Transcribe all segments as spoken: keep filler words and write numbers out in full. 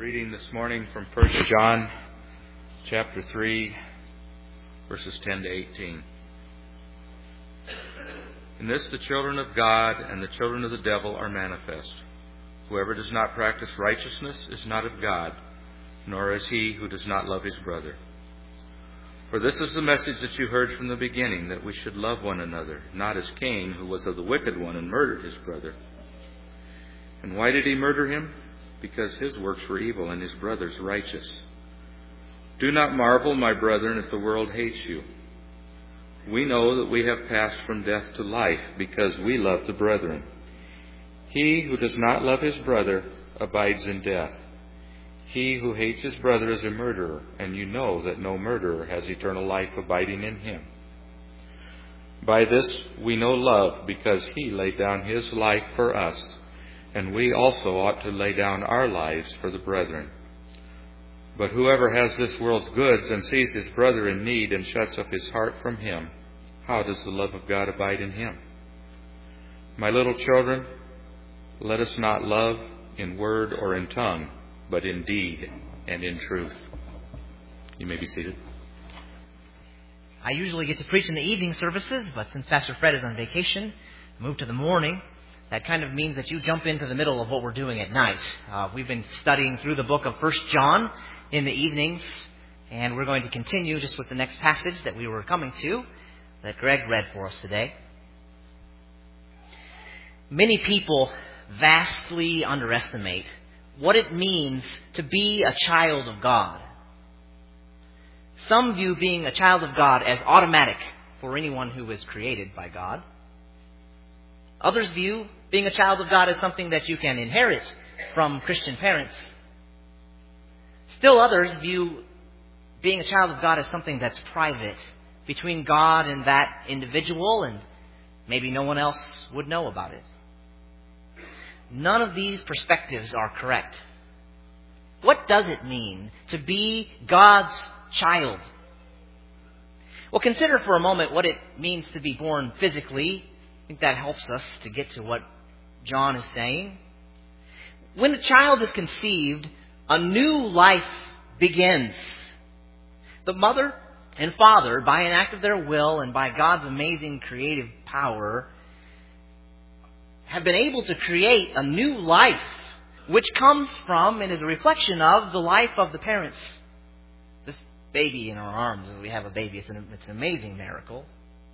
Reading this morning from First John chapter three, verses ten to eighteen. In this the children of God and the children of the devil are manifest. Whoever does not practice righteousness is not of God, nor is he who does not love his brother. For this is the message that you heard from the beginning, that we should love one another, not as Cain, who was of the wicked one and murdered his brother. And why did he murder him? Because his works were evil and his brother's righteous. Do not marvel, my brethren, if the world hates you. We know that we have passed from death to life, because we love the brethren. He who does not love his brother abides in death. He who hates his brother is a murderer, and you know that no murderer has eternal life abiding in him. By this we know love, because he laid down his life for us, and we also ought to lay down our lives for the brethren. But whoever has this world's goods and sees his brother in need and shuts up his heart from him, how does the love of God abide in him? My little children, let us not love in word or in tongue, but in deed and in truth. You may be seated. I usually get to preach in the evening services, but since Pastor Fred is on vacation, I moved to the morning. That kind of means that you jump into the middle of what we're doing at night. Uh, we've been studying through the book of First John in the evenings, and we're going to continue just with the next passage that we were coming to, that Greg read for us today. Many people vastly underestimate what it means to be a child of God. Some view being a child of God as automatic for anyone who is created by God. Others view being a child of God as something that you can inherit from Christian parents. Still others view being a child of God as something that's private between God and that individual, and maybe no one else would know about it. None of these perspectives are correct. What does it mean to be God's child? Well, consider for a moment what it means to be born physically. I think that helps us to get to what John is saying. When a child is conceived, a new life begins. The mother and father, by an act of their will and by God's amazing creative power, have been able to create a new life, which comes from and is a reflection of the life of the parents. This baby in our arms, we have a baby, it's an, it's an amazing miracle.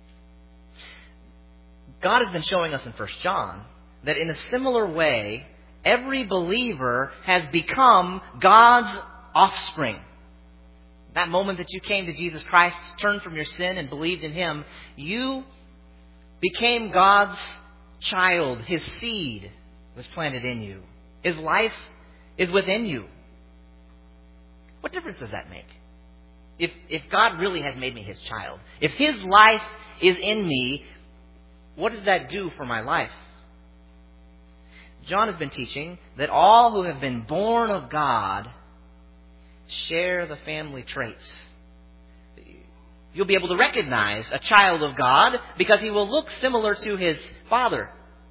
God has been showing us in First John that in a similar way, every believer has become God's offspring. That moment that you came to Jesus Christ, turned from your sin and believed in Him, you became God's child. His seed was planted in you. His life is within you. What difference does that make? If, if God really has made me His child, if His life is in me, what does that do for my life? John has been teaching that all who have been born of God share the family traits. You'll be able to recognize a child of God because he will look similar to his father.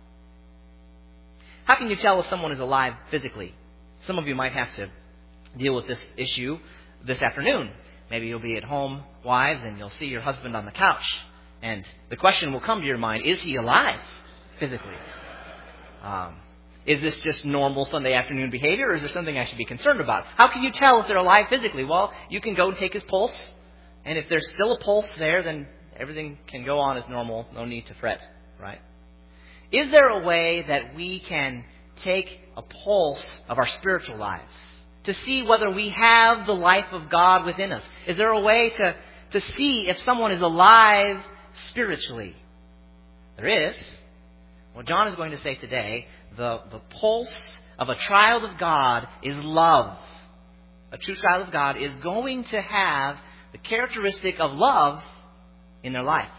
How can you tell if someone is alive physically? Some of you might have to deal with this issue this afternoon. Maybe you'll be at home, wives, and you'll see your husband on the couch. And the question will come to your mind, is he alive physically? Um, is this just normal Sunday afternoon behavior, or is there something I should be concerned about? How can you tell if they're alive physically? Well, you can go and take his pulse, and if there's still a pulse there, then everything can go on as normal. No need to fret, right? Is there a way that we can take a pulse of our spiritual lives to see whether we have the life of God within us? Is there a way to, to see if someone is alive spiritually? There is. What John is going to say today, the, the pulse of a child of God is love. A true child of God is going to have the characteristic of love in their life.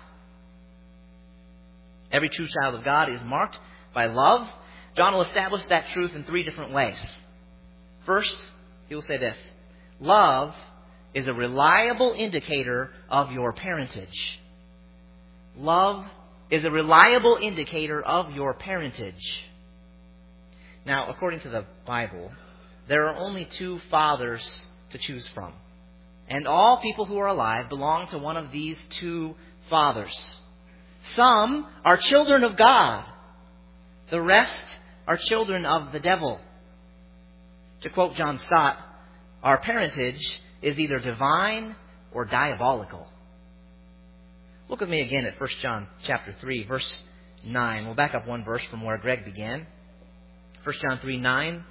Every true child of God is marked by love. John will establish that truth in three different ways. First, he will say this: love is a reliable indicator of your parentage. Love is a reliable indicator of your parentage. Now, according to the Bible, there are only two fathers to choose from. And all people who are alive belong to one of these two fathers. Some are children of God. The rest are children of the devil. To quote John Stott, our parentage is either divine or diabolical. Look with me again at First John chapter three, verse nine. We'll back up one verse from where Greg began. First John three, nine.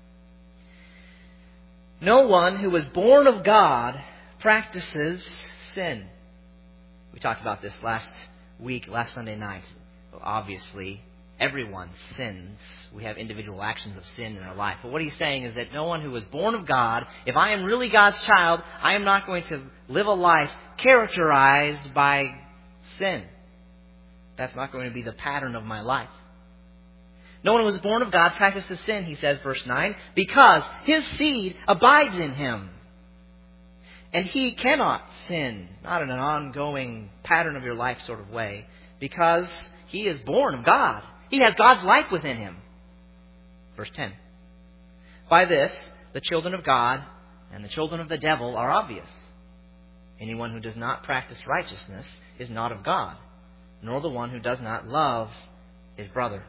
No one who is born of God practices sin. We talked about this last week, last Sunday night. Well, obviously, everyone sins. We have individual actions of sin in our life. But what he's saying is that no one who is born of God, if I am really God's child, I am not going to live a life characterized by sin. That's not going to be the pattern of my life. No one who was born of God practices sin, he says, verse nine, because his seed abides in him. And he cannot sin, not in an ongoing pattern of your life sort of way, because he is born of God. He has God's life within him. Verse ten. By this, the children of God and the children of the devil are obvious. Anyone who does not practice righteousness is not of God, nor the one who does not love his brother.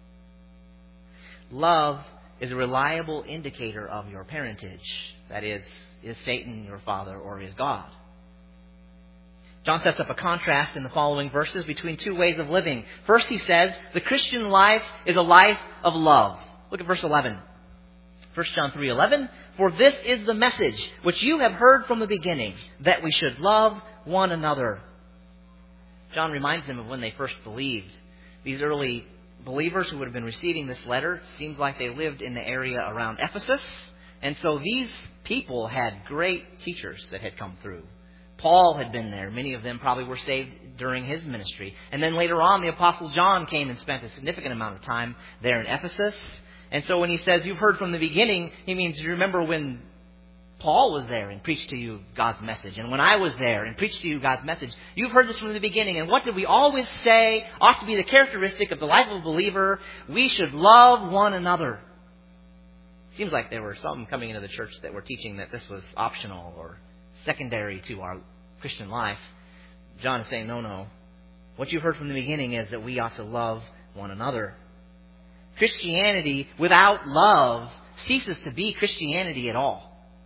Love is a reliable indicator of your parentage. That is, is Satan your father or is God? John sets up a contrast in the following verses between two ways of living. First, he says, the Christian life is a life of love. Look at verse eleven. First John three eleven. For this is the message which you have heard from the beginning, that we should love one another. John reminds them of when they first believed. These early believers who would have been receiving this letter, it seems like they lived in the area around Ephesus. And so these people had great teachers that had come through. Paul had been there. Many of them probably were saved during his ministry. And then later on, the Apostle John came and spent a significant amount of time there in Ephesus. And so when he says, you've heard from the beginning, he means you remember when Paul was there and preached to you God's message. And when I was there and preached to you God's message, you've heard this from the beginning. And what did we always say ought to be the characteristic of the life of a believer? We should love one another. Seems like there were some coming into the church that were teaching that this was optional or secondary to our Christian life. John is saying, no, no. What you've heard from the beginning is that we ought to love one another. Christianity without love ceases to be Christianity at all.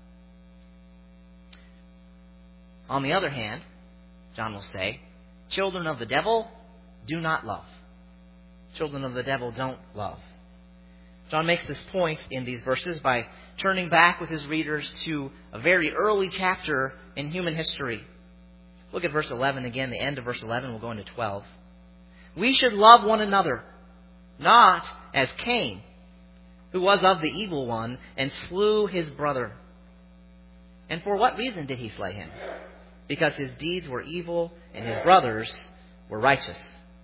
On the other hand, John will say, children of the devil do not love. Children of the devil don't love. John makes this point in these verses by turning back with his readers to a very early chapter in human history. Look at verse eleven again, the end of verse eleven. We'll go into twelve. We should love one another, not as Cain, who was of the evil one and slew his brother. And for what reason did he slay him? Because his deeds were evil and his brothers were righteous.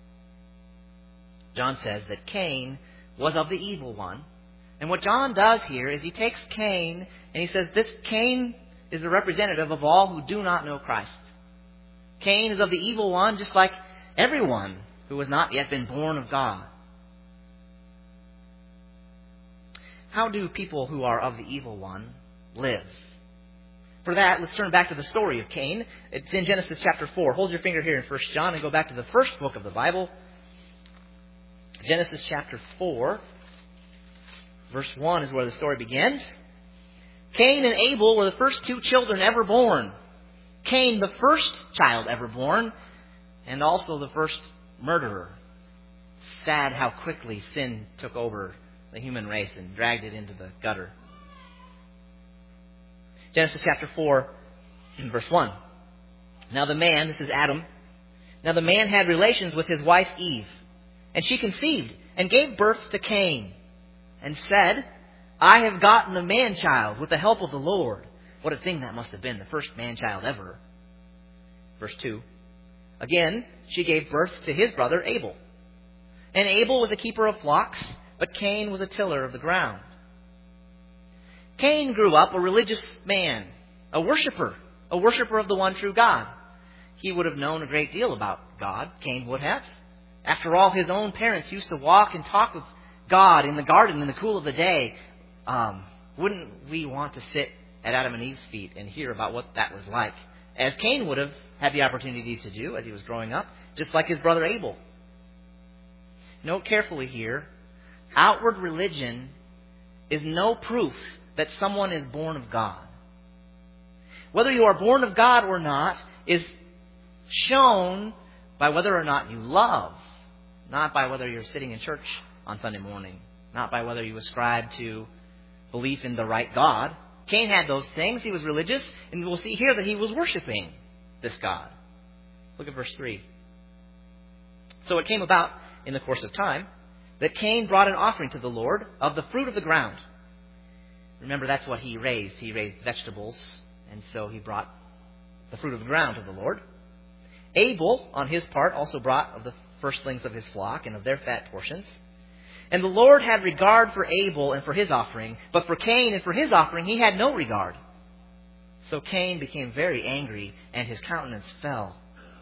John says that Cain was of the evil one. And what John does here is he takes Cain and he says this Cain is the representative of all who do not know Christ. Cain is of the evil one just like everyone who has not yet been born of God. How do people who are of the evil one live? For that, let's turn back to the story of Cain. It's in Genesis chapter four. Hold your finger here in First John and go back to the first book of the Bible. Genesis chapter four, verse one is where the story begins. Cain and Abel were the first two children ever born. Cain, the first child ever born, and also the first murderer. Sad how quickly sin took over the human race and dragged it into the gutter. Genesis chapter four, verse one. Now the man, this is Adam, now the man had relations with his wife Eve, and she conceived and gave birth to Cain, and said, I have gotten a man-child with the help of the Lord. What a thing that must have been, the first man-child ever. Verse two. Again, she gave birth to his brother Abel. And Abel was a keeper of flocks, but Cain was a tiller of the ground. Cain grew up a religious man, a worshiper, a worshiper of the one true God. He would have known a great deal about God. Cain would have. After all, his own parents used to walk and talk with God in the garden in the cool of the day. Um, Wouldn't we want to sit at Adam and Eve's feet and hear about what that was like? As Cain would have had the opportunity to do as he was growing up, just like his brother Abel. Note carefully here, outward religion is no proof that someone is born of God. Whether you are born of God or not is shown by whether or not you love, not by whether you're sitting in church on Sunday morning, not by whether you ascribe to belief in the right God. Cain had those things. He was religious, and we'll see here that he was worshiping this God. Look at verse three. So it came about in the course of time that Cain brought an offering to the Lord of the fruit of the ground. Remember, that's what he raised. He raised vegetables, and so he brought the fruit of the ground to the Lord. Abel, on his part, also brought of the firstlings of his flock and of their fat portions. And the Lord had regard for Abel and for his offering, but for Cain and for his offering he had no regard. So Cain became very angry, and his countenance fell.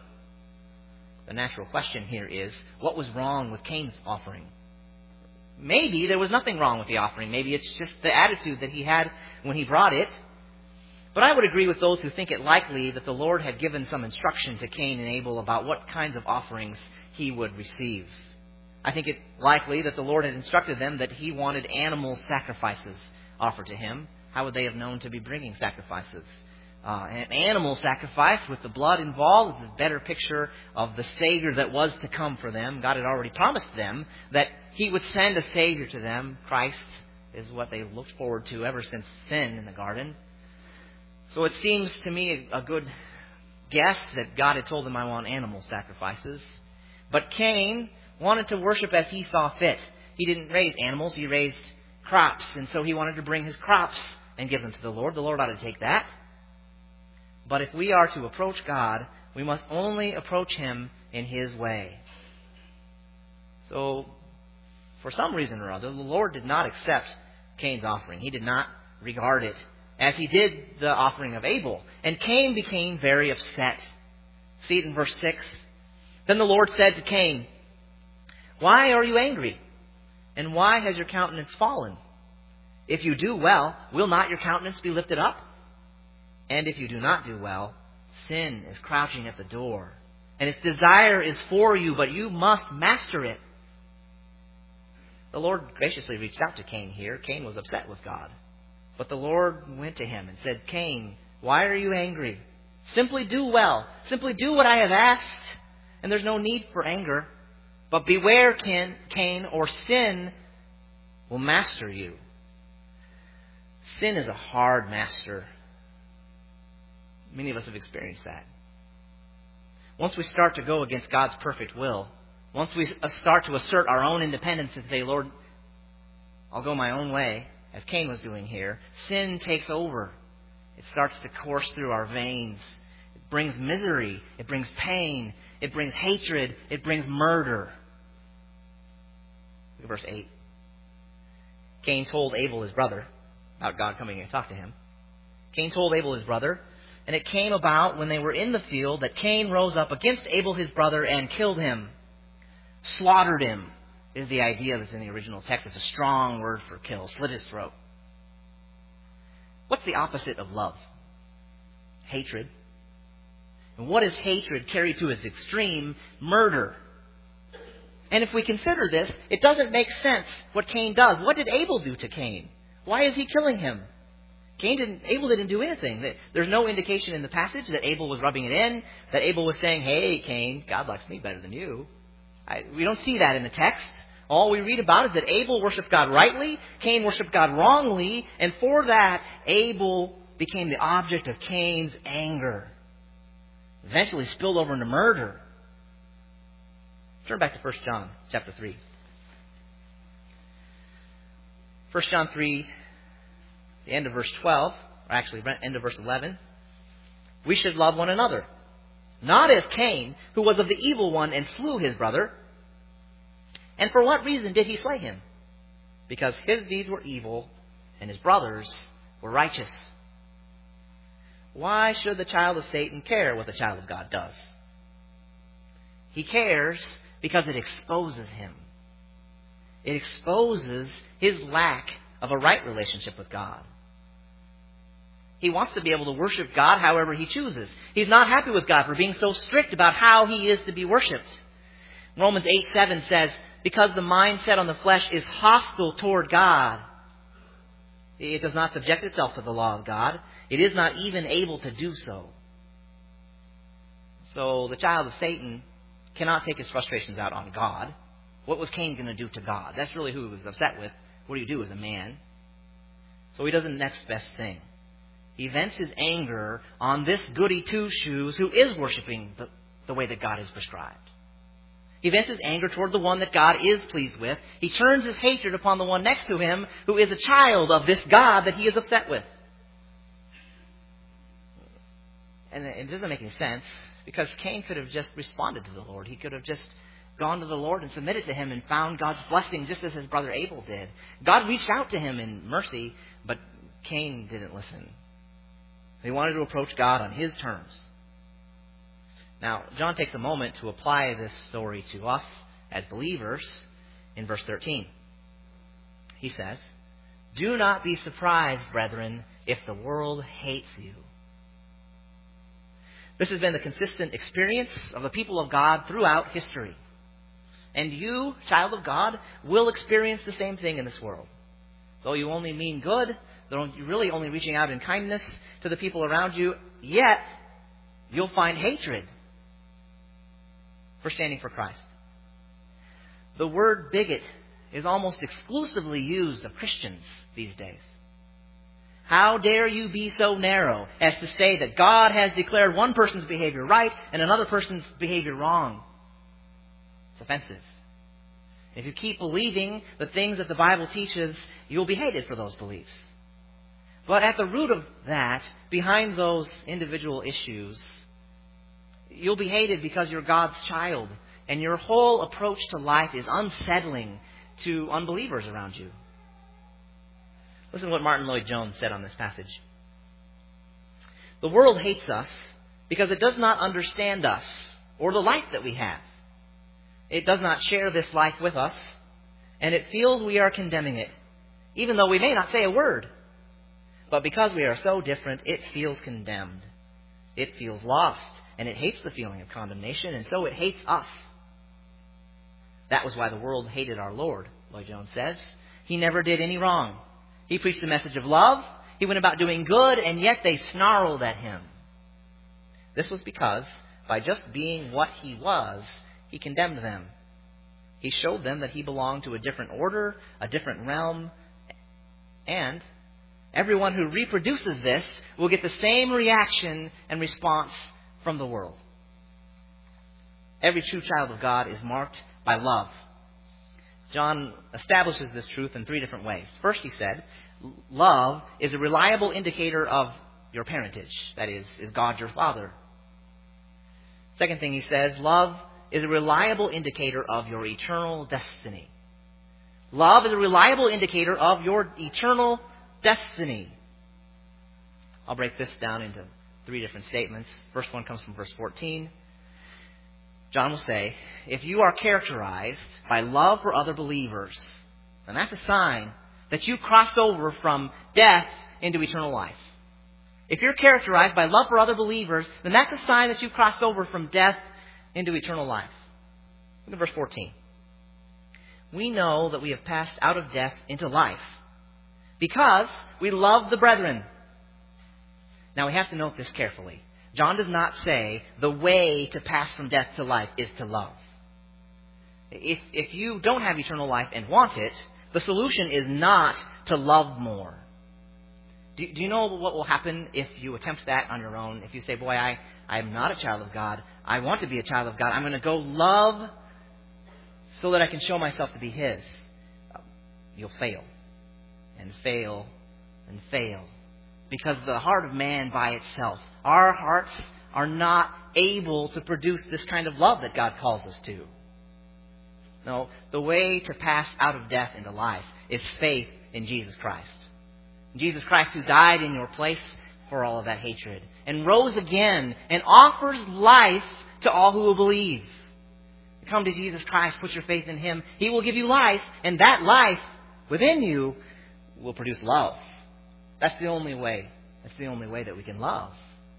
The natural question here is, what was wrong with Cain's offering? Maybe there was nothing wrong with the offering. Maybe it's just the attitude that he had when he brought it. But I would agree with those who think it likely that the Lord had given some instruction to Cain and Abel about what kinds of offerings he would receive. I think it likely that the Lord had instructed them that he wanted animal sacrifices offered to him. How would they have known to be bringing sacrifices? Uh, an animal sacrifice with the blood involved is a better picture of the Savior that was to come for them. God had already promised them that he would send a Savior to them. Christ is what they looked forward to ever since sin in the garden. So it seems to me a good guess that God had told them, I want animal sacrifices. But Cain wanted to worship as he saw fit. He didn't raise animals, he raised crops. And so he wanted to bring his crops and give them to the Lord. The Lord ought to take that. But if we are to approach God, we must only approach him in his way. So, for some reason or other, the Lord did not accept Cain's offering. He did not regard it as he did the offering of Abel. And Cain became very upset. See it in verse six. Then the Lord said to Cain, why are you angry? And why has your countenance fallen? If you do well, will not your countenance be lifted up? And if you do not do well, sin is crouching at the door, and its desire is for you, but you must master it. The Lord graciously reached out to Cain here. Cain was upset with God. But the Lord went to him and said, Cain, why are you angry? Simply do well. Simply do what I have asked, and there's no need for anger. But beware, Cain, or sin will master you. Sin is a hard master. Many of us have experienced that. Once we start to go against God's perfect will, once we start to assert our own independence and say, Lord, I'll go my own way, as Cain was doing here, sin takes over. It starts to course through our veins. It brings misery. It brings pain. It brings hatred. It brings murder. Look at verse eight. Cain told Abel, his brother, about God coming and talk to him. Cain told Abel, his brother, and it came about when they were in the field that Cain rose up against Abel, his brother, and killed him. Slaughtered him is the idea that's in the original text. It's a strong word for kill. Slit his throat. What's the opposite of love? Hatred. And what is hatred carried to its extreme? Murder. And if we consider this, it doesn't make sense what Cain does. What did Abel do to Cain? Why is he killing him? Cain didn't, Abel didn't do anything. There's no indication in the passage that Abel was rubbing it in, that Abel was saying, hey, Cain, God likes me better than you. I, we don't see that in the text. All we read about is that Abel worshipped God rightly, Cain worshipped God wrongly, and for that, Abel became the object of Cain's anger. Eventually spilled over into murder. Turn back to First John chapter three. First John three, the end of verse twelve, or actually end of verse eleven. We should love one another. Not as Cain, who was of the evil one and slew his brother. And for what reason did he slay him? Because his deeds were evil and his brothers were righteous. Why should the child of Satan care what the child of God does? He cares because it exposes him. It exposes his lack of a right relationship with God. He wants to be able to worship God however he chooses. He's not happy with God for being so strict about how he is to be worshipped. Romans eight seven says, because the mind set on the flesh is hostile toward God. It does not subject itself to the law of God. It is not even able to do so. So the child of Satan cannot take his frustrations out on God. What was Cain going to do to God? That's really who he was upset with. What do you do as a man? So he does the next best thing. He vents his anger on this goody two-shoes who is worshiping the, the way that God has prescribed. He vents his anger toward the one that God is pleased with. He turns his hatred upon the one next to him who is a child of this God that he is upset with. And it doesn't make any sense because Cain could have just responded to the Lord. He could have just gone to the Lord and submitted to him and found God's blessing just as his brother Abel did. God reached out to him in mercy, but Cain didn't listen. He wanted to approach God on his terms. Now, John takes a moment to apply this story to us as believers in verse thirteen. He says, do not be surprised, brethren, if the world hates you. This has been the consistent experience of the people of God throughout history. And you, child of God, will experience the same thing in this world. Though you only mean good, though you're really only reaching out in kindness to the people around you, yet you'll find hatred for standing for Christ. The word bigot is almost exclusively used of Christians these days. How dare you be so narrow as to say that God has declared one person's behavior right and another person's behavior wrong? It's offensive. If you keep believing the things that the Bible teaches, you'll be hated for those beliefs. But at the root of that, behind those individual issues, you'll be hated because you're God's child, and your whole approach to life is unsettling to unbelievers around you. Listen to what Martin Lloyd-Jones said on this passage. The world hates us because it does not understand us or the life that we have. It does not share this life with us, and it feels we are condemning it, even though we may not say a word. But because we are so different, it feels condemned. It feels lost, and it hates the feeling of condemnation, and so it hates us. That was why the world hated our Lord, Lloyd-Jones says. He never did any wrong. He preached a message of love. He went about doing good, and yet they snarled at him. This was because, by just being what he was, he condemned them. He showed them that he belonged to a different order, a different realm, and everyone who reproduces this will get the same reaction and response from the world. Every true child of God is marked by love. John establishes this truth in three different ways. First, he said, love is a reliable indicator of your parentage. That is, is God your Father. Second thing he says, love is a reliable indicator of your eternal destiny. Love is a reliable indicator of your eternal destiny. I'll break this down into three different statements. First one comes from verse fourteen. John will say, if you are characterized by love for other believers, then that's a sign that you crossed over from death into eternal life. If you're characterized by love for other believers, then that's a sign that you crossed over from death into eternal life. Look at verse fourteen. We know that we have passed out of death into life because we love the brethren. Now we have to note this carefully. John does not say the way to pass from death to life is to love. If, if you don't have eternal life and want it, the solution is not to love more. Do, do you know what will happen if you attempt that on your own? If you say, boy, I, I'm not a child of God. I want to be a child of God. I'm going to go love so that I can show myself to be His. You'll fail and fail and fail. Because the heart of man by itself, our hearts are not able to produce this kind of love that God calls us to. No, the way to pass out of death into life is faith in Jesus Christ. Jesus Christ who died in your place for all of that hatred and rose again and offers life to all who will believe. Come to Jesus Christ, put your faith in Him. He will give you life, and that life within you will produce love. That's the only way. That's the only way that we can love.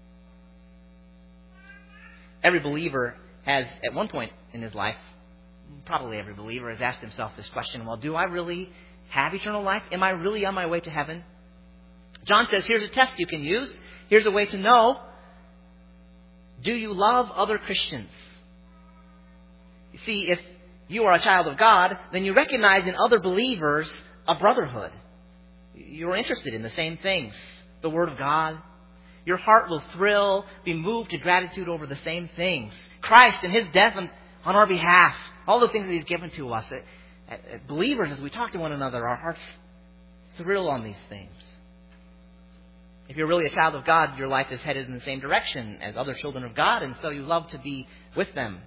Every believer has, at one point in his life, probably every believer has asked himself this question, well, do I really have eternal life? Am I really on my way to heaven? John says, here's a test you can use. Here's a way to know. Do you love other Christians? You see, if you are a child of God, then you recognize in other believers a brotherhood. You're interested in the same things. The Word of God. Your heart will thrill, be moved to gratitude over the same things. Christ and His death on, on our behalf. All the things that He's given to us. Believers, as we talk to one another, our hearts thrill on these things. If you're really a child of God, your life is headed in the same direction as other children of God, and so you love to be with them.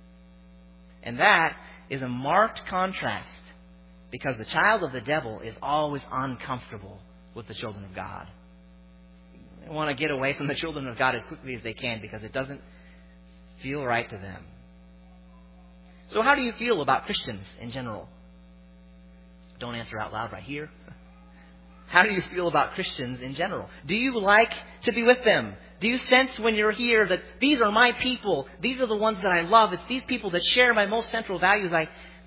And that is a marked contrast, because the child of the devil is always uncomfortable with the children of God. They want to get away from the children of God as quickly as they can because it doesn't feel right to them. So how do you feel about Christians in general? Don't answer out loud right here. How do you feel about Christians in general? Do you like to be with them? Do you sense when you're here that these are my people? These are the ones that I love. It's these people that share my most central values. I,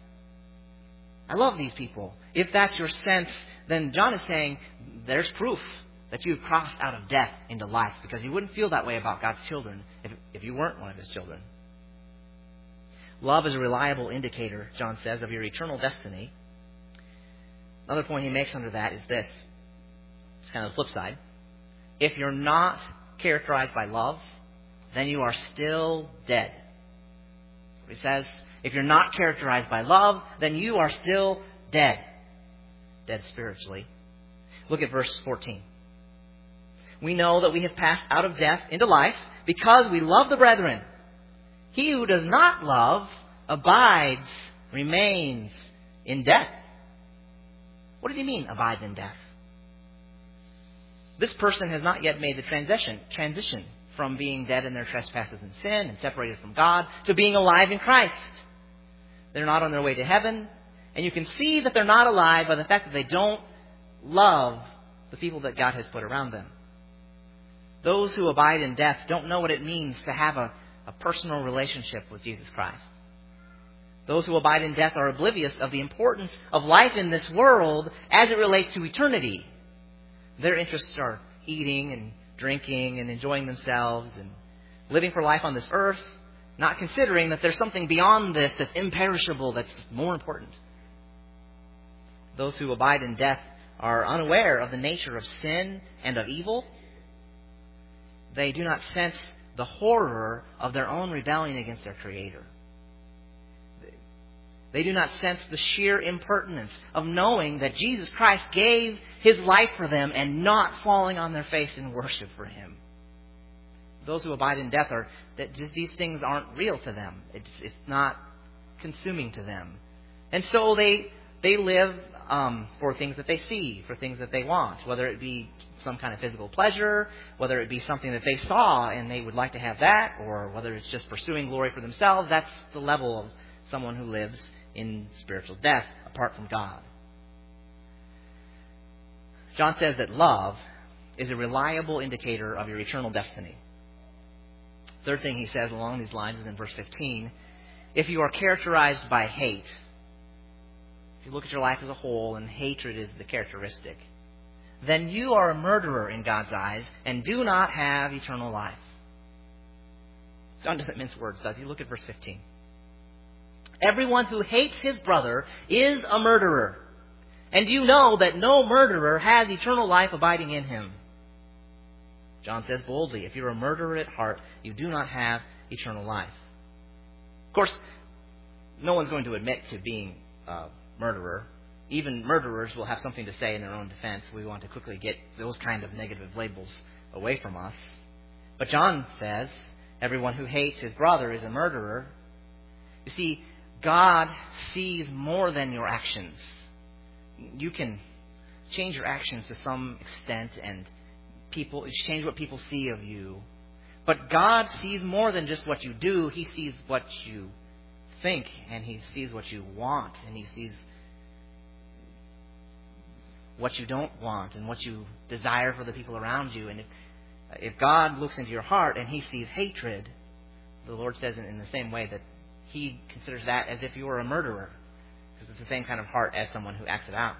I love these people. If that's your sense, then John is saying there's proof that you've crossed out of death into life, because you wouldn't feel that way about God's children if, if you weren't one of His children. Love is a reliable indicator, John says, of your eternal destiny. Another point he makes under that is this. It's kind of the flip side. If you're not characterized by love, then you are still dead. He says, if you're not characterized by love, then you are still dead. Dead spiritually. Look at verse fourteen. We know that we have passed out of death into life because we love the brethren. He who does not love abides, remains in death. What does he mean, abides in death? This person has not yet made the transition, transition from being dead in their trespasses and sin and separated from God to being alive in Christ. They're not on their way to heaven. And you can see that they're not alive by the fact that they don't love the people that God has put around them. Those who abide in death don't know what it means to have a, a personal relationship with Jesus Christ. Those who abide in death are oblivious of the importance of life in this world as it relates to eternity. Their interests are eating and drinking and enjoying themselves and living for life on this earth, not considering that there's something beyond this that's imperishable, that's more important. Those who abide in death are unaware of the nature of sin and of evil. They do not sense the horror of their own rebellion against their Creator. They do not sense the sheer impertinence of knowing that Jesus Christ gave His life for them and not falling on their face in worship for Him. Those who abide in death are that these things aren't real to them. It's it's not consuming to them, and so they they live um, for things that they see, for things that they want, whether it be some kind of physical pleasure, whether it be something that they saw and they would like to have that, or whether it's just pursuing glory for themselves. That's the level of someone who lives in spiritual death apart from God. John says that love is a reliable indicator of your eternal destiny. Third thing he says along these lines is in verse fifteen. If you are characterized by hate, if you look at your life as a whole and hatred is the characteristic, then you are a murderer in God's eyes and do not have eternal life. John doesn't mince words, does he? Look at verse fifteen. Everyone who hates his brother is a murderer. And you know that no murderer has eternal life abiding in him. John says boldly, if you're a murderer at heart, you do not have eternal life. Of course, no one's going to admit to being a murderer. Even murderers will have something to say in their own defense. We want to quickly get those kind of negative labels away from us. But John says, everyone who hates his brother is a murderer. You see, God sees more than your actions. You can change your actions to some extent and people change what people see of you. But God sees more than just what you do. He sees what you think, and He sees what you want, and He sees what you don't want and what you desire for the people around you. And if, if God looks into your heart and He sees hatred, the Lord says in, in the same way that He considers that as if you were a murderer, because it's the same kind of heart as someone who acts it out.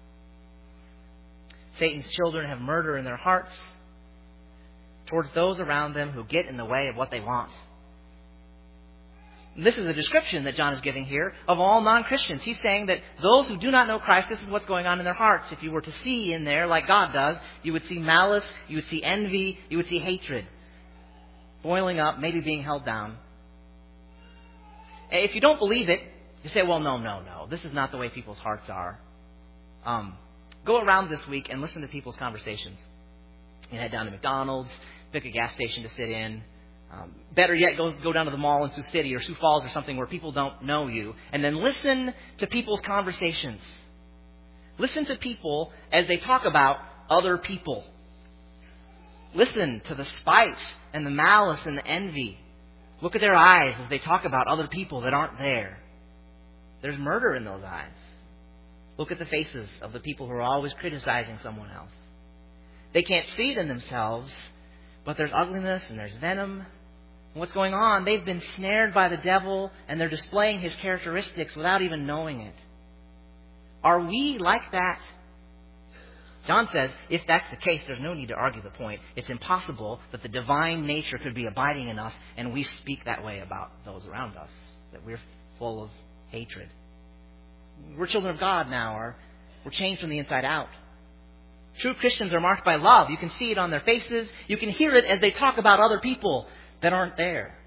Satan's children have murder in their hearts towards those around them who get in the way of what they want. This is a description that John is giving here of all non-Christians. He's saying that those who do not know Christ, this is what's going on in their hearts. If you were to see in there, like God does, you would see malice, you would see envy, you would see hatred boiling up, maybe being held down. If you don't believe it, you say, well, no, no, no. This is not the way people's hearts are. Um, go around this week and listen to people's conversations. You head down to McDonald's, pick a gas station to sit in. Um, better yet, go, go down to the mall in Sioux City or Sioux Falls or something where people don't know you. And then listen to people's conversations. Listen to people as they talk about other people. Listen to the spite and the malice and the envy. Look at their eyes as they talk about other people that aren't there. There's murder in those eyes. Look at the faces of the people who are always criticizing someone else. They can't see it in themselves, but there's ugliness and there's venom. And what's going on? They've been snared by the devil and they're displaying his characteristics without even knowing it. Are we like that? John says, if that's the case, there's no need to argue the point. It's impossible that the divine nature could be abiding in us and we speak that way about those around us, that we're full of hatred. We're children of God now. Or we're changed from the inside out. True Christians are marked by love. You can see it on their faces. You can hear it as they talk about other people that aren't there.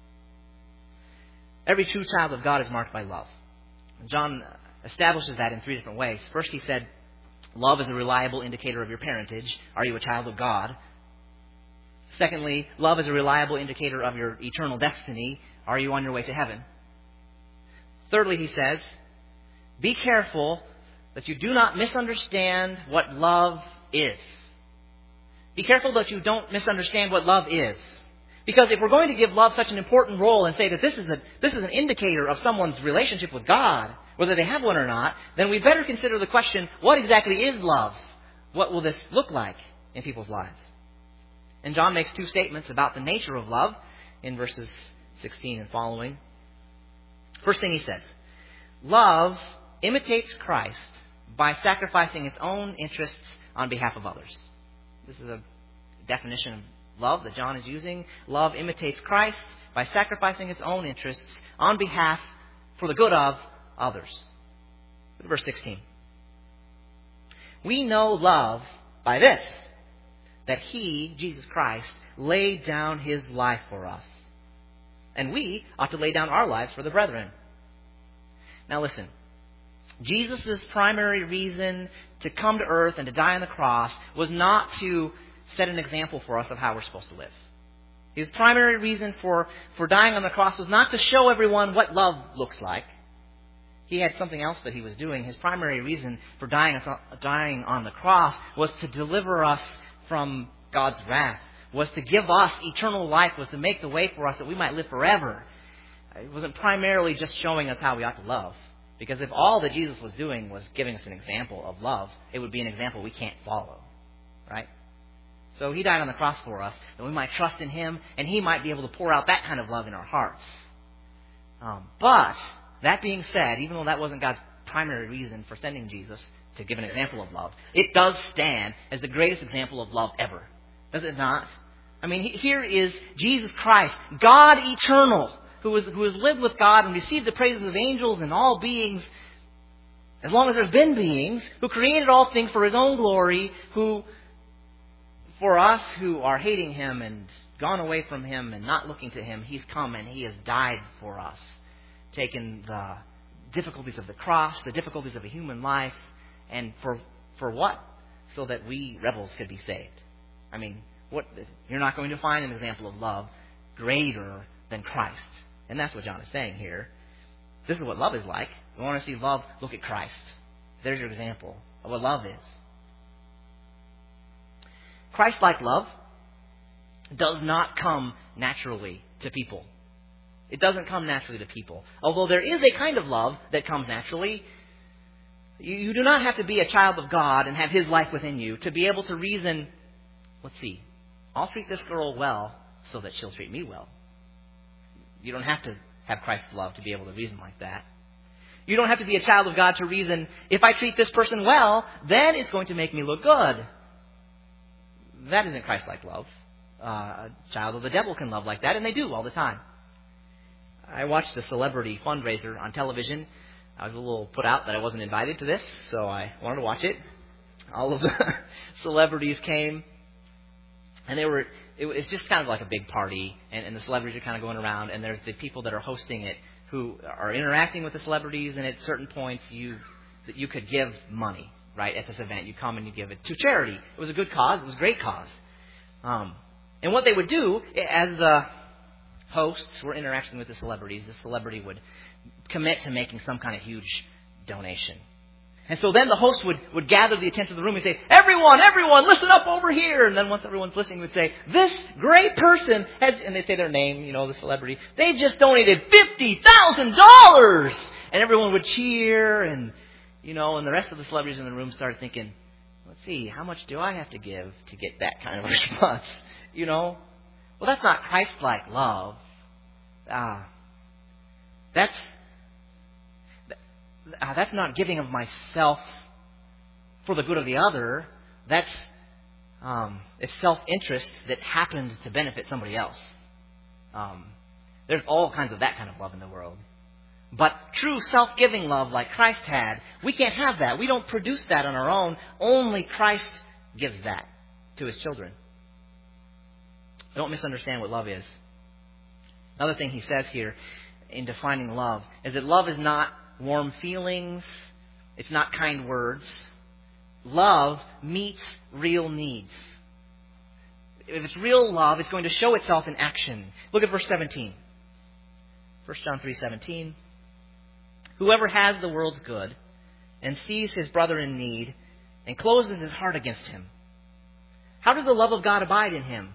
Every true child of God is marked by love. John establishes that in three different ways. First, he said, love is a reliable indicator of your parentage. Are you a child of God? Secondly, love is a reliable indicator of your eternal destiny. Are you on your way to heaven? Thirdly, he says, be careful that you do not misunderstand what love is. Be careful that you don't misunderstand what love is. Because if we're going to give love such an important role and say that this is a this is an indicator of someone's relationship with God, whether they have one or not, then we better consider the question, what exactly is love? What will this look like in people's lives? And John makes two statements about the nature of love in verses sixteen and following. First thing he says, love imitates Christ by sacrificing its own interests on behalf of others. This is a definition of love that John is using. Love imitates Christ by sacrificing its own interests on behalf, for the good of others. Verse sixteen. We know love by this, that He, Jesus Christ, laid down His life for us. And we ought to lay down our lives for the brethren. Now listen. Jesus' primary reason to come to earth and to die on the cross was not to set an example for us of how we're supposed to live. His primary reason for, for dying on the cross was not to show everyone what love looks like. He had something else that he was doing. His primary reason for dying, dying on the cross was to deliver us from God's wrath, was to give us eternal life, was to make the way for us that we might live forever. It wasn't primarily just showing us how we ought to love. Because if all that Jesus was doing was giving us an example of love, it would be an example we can't follow. Right? So He died on the cross for us, that we might trust in Him, and He might be able to pour out that kind of love in our hearts. Um, but, that being said, even though that wasn't God's primary reason for sending Jesus to give an example of love, it does stand as the greatest example of love ever. Does it not? I mean, here is Jesus Christ, God eternal, who has, who has lived with God and received the praises of angels and all beings, as long as there's been beings, who created all things for His own glory, who, for us who are hating Him and gone away from Him and not looking to Him, He's come and He has died for us, taken the difficulties of the cross, the difficulties of a human life, and for for what? So that we rebels could be saved. I mean, what you're not going to find an example of love greater than Christ. And that's what John is saying here. This is what love is like. You want to see love? Look at Christ. There's your example of what love is. Christ-like love does not come naturally to people. It doesn't come naturally to people. Although there is a kind of love that comes naturally. You, you do not have to be a child of God and have His life within you to be able to reason, let's see, I'll treat this girl well so that she'll treat me well. You don't have to have Christ's love to be able to reason like that. You don't have to be a child of God to reason, if I treat this person well, then it's going to make me look good. That isn't Christ-like love. Uh, a child of the devil can love like that, and they do all the time. I watched a celebrity fundraiser on television. I was a little put out that I wasn't invited to this, so I wanted to watch it. All of the celebrities came, and they were. It was just kind of like a big party, and, and the celebrities are kind of going around, and there's the people that are hosting it who are interacting with the celebrities, and at certain points you that you could give money, right, at this event. You come and you give it to charity. It was a good cause. It was a great cause. Um, and what they would do, as the hosts were interacting with the celebrities, the celebrity would commit to making some kind of huge donation. And so then the host would, would gather the attention of the room and say, everyone, everyone, listen up over here. And then once everyone's listening, would say, this great person has, and they'd say their name, you know, the celebrity, they just donated fifty thousand dollars. And everyone would cheer, and, you know, and the rest of the celebrities in the room started thinking, let's see, how much do I have to give to get that kind of a response? You know? Well, that's not Christ-like love. Ah, uh, that's uh, that's not giving of myself for the good of the other. That's um, it's self-interest that happens to benefit somebody else. Um, there's all kinds of that kind of love in the world. But true self-giving love like Christ had, we can't have that. We don't produce that on our own. Only Christ gives that to His children. Don't misunderstand what love is. Another thing he says here in defining love is that love is not warm feelings. It's not kind words. Love meets real needs. If it's real love, it's going to show itself in action. Look at verse seventeen. First John three seventeen. Whoever has the world's good and sees his brother in need and closes his heart against him, how does the love of God abide in him?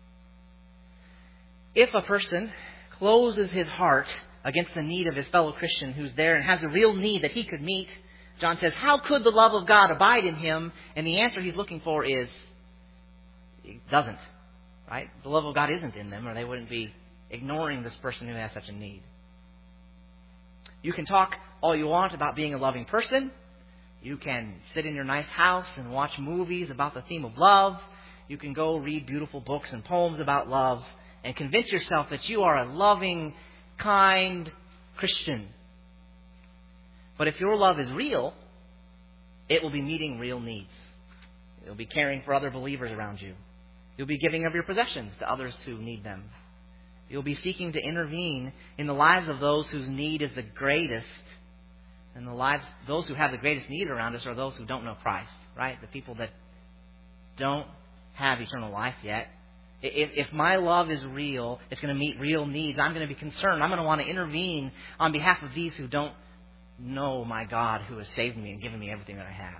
If a person closes his heart against the need of his fellow Christian who's there and has a real need that he could meet, John says, how could the love of God abide in him? And the answer he's looking for is, it doesn't. Right? The love of God isn't in them, or they wouldn't be ignoring this person who has such a need. You can talk all you want about being a loving person. You can sit in your nice house and watch movies about the theme of love. You can go read beautiful books and poems about love and convince yourself that you are a loving, kind Christian. But if your love is real, it will be meeting real needs. It will be caring for other believers around you. You'll be giving of your possessions to others who need them. You'll be seeking to intervene in the lives of those whose need is the greatest. And the lives, those who have the greatest need around us are those who don't know Christ, right? The people that don't have eternal life yet. If, if my love is real, it's going to meet real needs. I'm going to be concerned. I'm going to want to intervene on behalf of these who don't know my God who has saved me and given me everything that I have.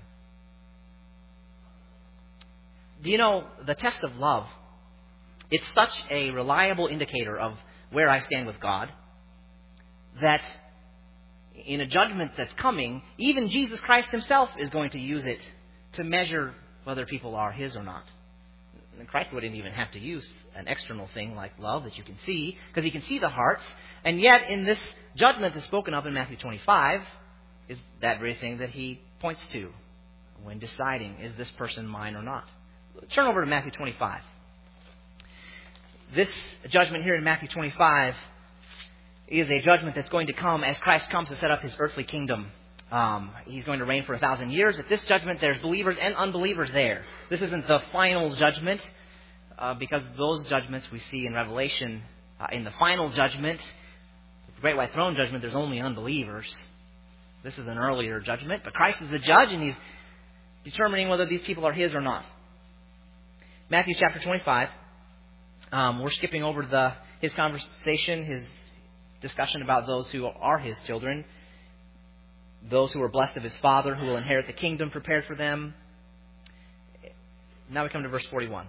Do you know, the test of love, it's such a reliable indicator of where I stand with God that in a judgment that's coming, even Jesus Christ Himself is going to use it to measure whether people are His or not. And Christ wouldn't even have to use an external thing like love that you can see, because He can see the hearts. And yet, in this judgment that's spoken of in Matthew twenty-five, is that very thing that He points to when deciding, is this person mine or not? Turn over to Matthew twenty-five. This judgment here in Matthew twenty-five is a judgment that's going to come as Christ comes to set up His earthly kingdom. Um, he's going to reign for a thousand years. At this judgment, there's believers and unbelievers there. This isn't the final judgment, uh, because those judgments we see in Revelation. Uh, in the final judgment, the Great White Throne judgment, there's only unbelievers. This is an earlier judgment, but Christ is the judge, and He's determining whether these people are His or not. Matthew chapter twenty-five. Um, we're skipping over the His conversation, His discussion about those who are His children. Those who are blessed of His Father, who will inherit the kingdom prepared for them. Now we come to verse forty-one.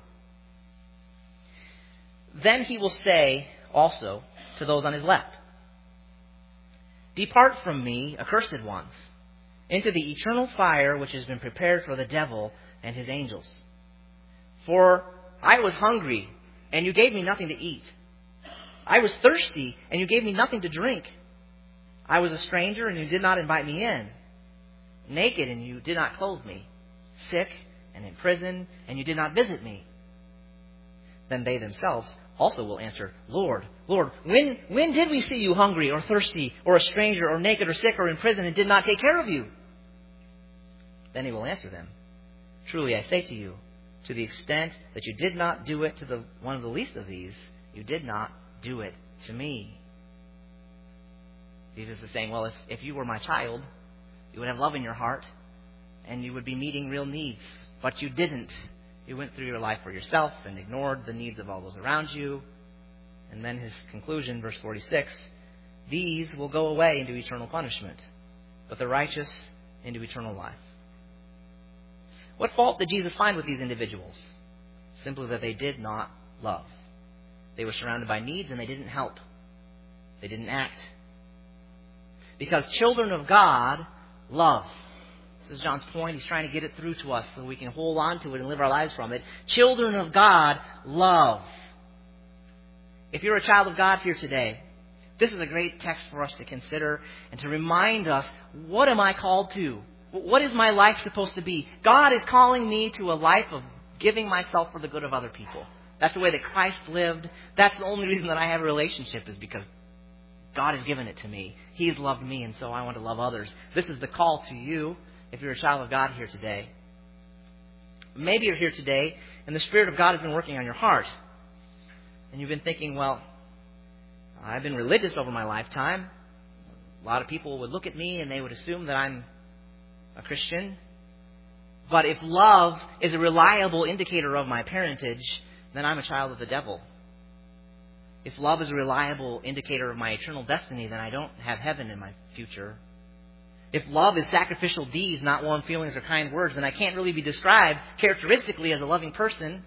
Then He will say also to those on His left, depart from me, accursed ones, into the eternal fire which has been prepared for the devil and his angels. For I was hungry, and you gave me nothing to eat. I was thirsty, and you gave me nothing to drink. I was a stranger, and you did not invite me in. Naked, and you did not clothe me. Sick, and in prison, and you did not visit me. Then they themselves also will answer, Lord, Lord, when, when did we see you hungry or thirsty or a stranger or naked or sick or in prison and did not take care of you? Then he will answer them, truly I say to you, to the extent that you did not do it to the one of the least of these, you did not do it to me. Jesus is saying, well, if, if you were my child, you would have love in your heart and you would be meeting real needs. But you didn't. You went through your life for yourself and ignored the needs of all those around you. And then his conclusion, verse forty-six, these will go away into eternal punishment, but the righteous into eternal life. What fault did Jesus find with these individuals? Simply that they did not love. They were surrounded by needs and they didn't help. They didn't act. Because children of God love. This is John's point. He's trying to get it through to us so we can hold on to it and live our lives from it. Children of God love. If you're a child of God here today, this is a great text for us to consider and to remind us, what am I called to? What is my life supposed to be? God is calling me to a life of giving myself for the good of other people. That's the way that Christ lived. That's the only reason that I have a relationship, is because God has given it to me. He has loved me, and so I want to love others. This is the call to you if you're a child of God here today. Maybe you're here today and the Spirit of God has been working on your heart. And you've been thinking, well, I've been religious over my lifetime. A lot of people would look at me and they would assume that I'm a Christian. But if love is a reliable indicator of my parentage, then I'm a child of the devil. If love is a reliable indicator of my eternal destiny, then I don't have heaven in my future. If love is sacrificial deeds, not warm feelings or kind words, then I can't really be described characteristically as a loving person.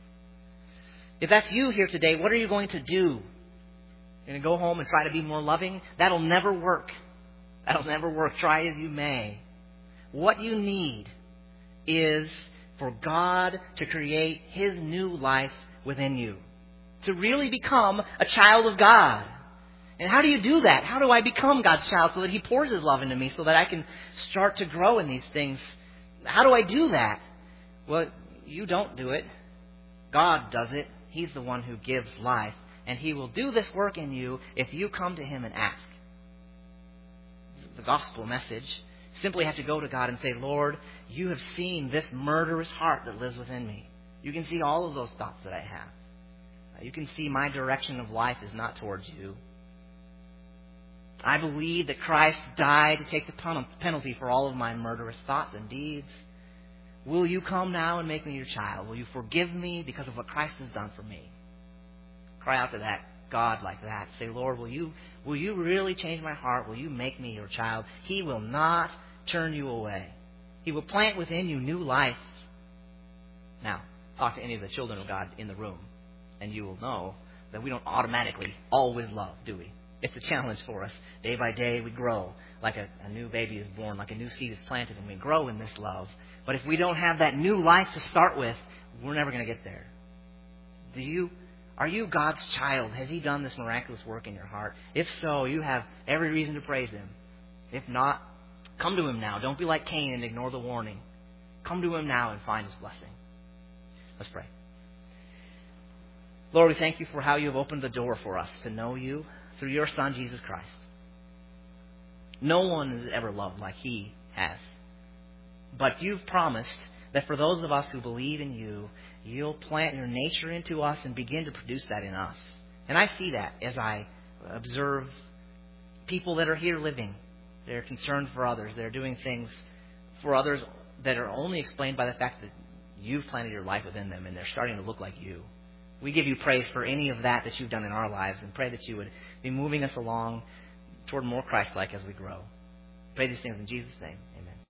If that's you here today, what are you going to do? You're going to go home and try to be more loving? That'll never work. That'll never work. Try as you may. What you need is for God to create His new life within you. To really become a child of God. And how do you do that? How do I become God's child so that He pours His love into me so that I can start to grow in these things? How do I do that? Well, you don't do it. God does it. He's the one who gives life. And He will do this work in you if you come to Him and ask. The gospel message. Simply have to go to God and say, Lord, you have seen this murderous heart that lives within me. You can see all of those thoughts that I have. You can see my direction of life is not towards you. I believe that Christ died to take the penalty for all of my murderous thoughts and deeds. Will you come now and make me your child? Will you forgive me because of what Christ has done for me? Cry out to that God like that. Say, Lord, will you, will you really change my heart? Will you make me your child? He will not turn you away. He will plant within you new life. Now, talk to any of the children of God in the room, and you will know that we don't automatically always love, do we? It's a challenge for us. Day by day, we grow like a, a new baby is born, like a new seed is planted, and we grow in this love. But if we don't have that new life to start with, we're never going to get there. Do you? Are you God's child? Has He done this miraculous work in your heart? If so, you have every reason to praise Him. If not, come to Him now. Don't be like Cain and ignore the warning. Come to Him now and find His blessing. Let's pray. Lord, we thank You for how You have opened the door for us to know You through Your Son, Jesus Christ. No one has ever loved like He has. But You've promised that for those of us who believe in You, You'll plant Your nature into us and begin to produce that in us. And I see that as I observe people that are here living. They're concerned for others. They're doing things for others that are only explained by the fact that You've planted Your life within them and they're starting to look like You. We give You praise for any of that that You've done in our lives and pray that You would be moving us along toward more Christ-like as we grow. Pray these things in Jesus' name.